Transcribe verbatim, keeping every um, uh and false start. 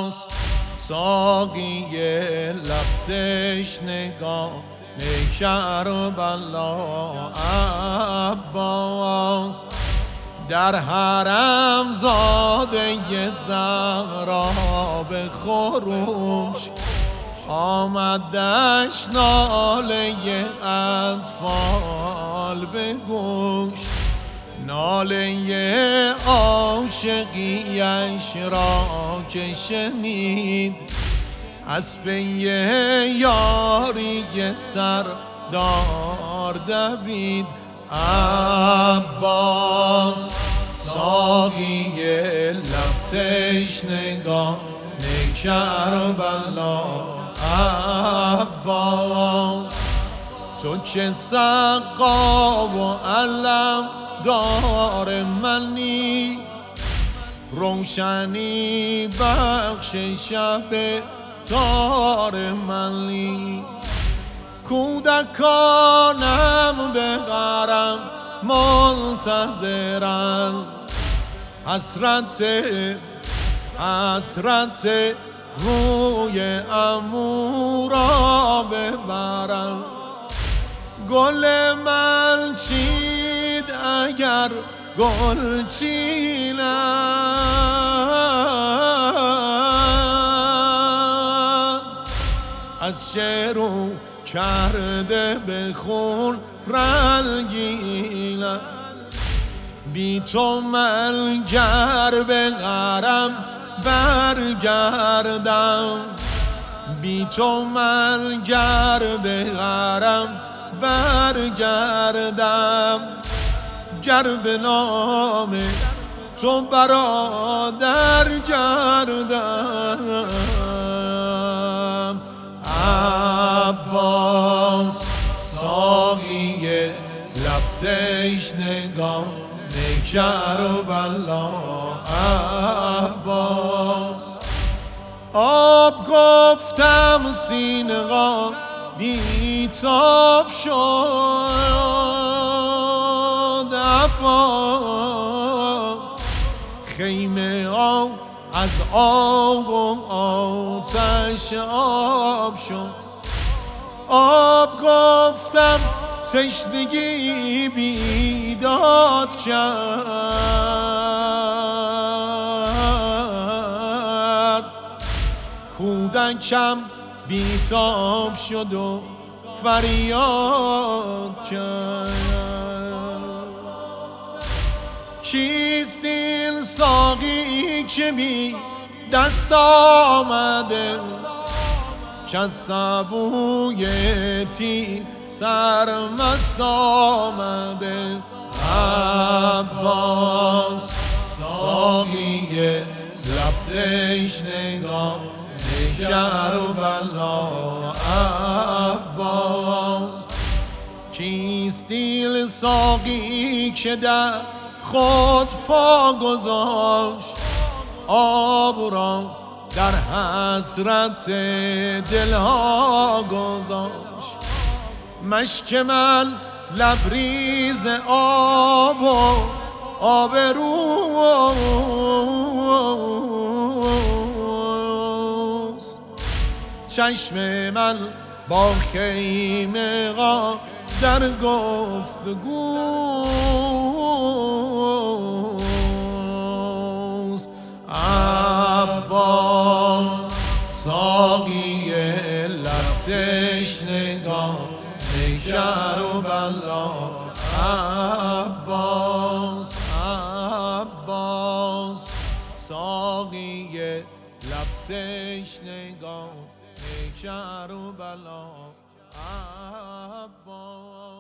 عباس ساقی لب تشنگان کربلا عباس در حرم زاده زهرا به خروش آمدش ناله اطفال به گوش، ناله عاشقیش را که شنید از پی یاری سردار دوید. عباس ساقی لب تشنگان کربلا عباس تو که سقا و علم دار منی، روشنی بخش شب تار منی. کودکانم به غرم منتظرن، حسرت حسرت روی عمو را ببرم. گل من چید اگر گل چینم، از شروع کرده به خون رنگینم. بی تو من گر به غرم برگردم، بی تو من گر به غرم برگردم. گر به نام تو برادر گردم. عباس ساقی لب تشنگان کربلا عباس آب گفتم سینه‌ها بی‌تاب شد. عباس خیمه ها از آب و آتش آب شد. آب گفتم تشنگی بیداد کرد. کودکم بیتاب شد و فریاد کرد. کیست این ساقی که بی دست آمده، کز سبوی تیر سرمست آمده. عباس ساقی لب تشنگان کربلا عباس کیست این ساقی که در خود پا گذاشت، آب را در حسرت دلها گذاشت. مشک من لبریز آب و آبروست. چشم من با خیمه ها در گفتگوست. عباس ساقی لب تشنگان کربلا عباس عباس ساقی لب تشنگان کربلا عباس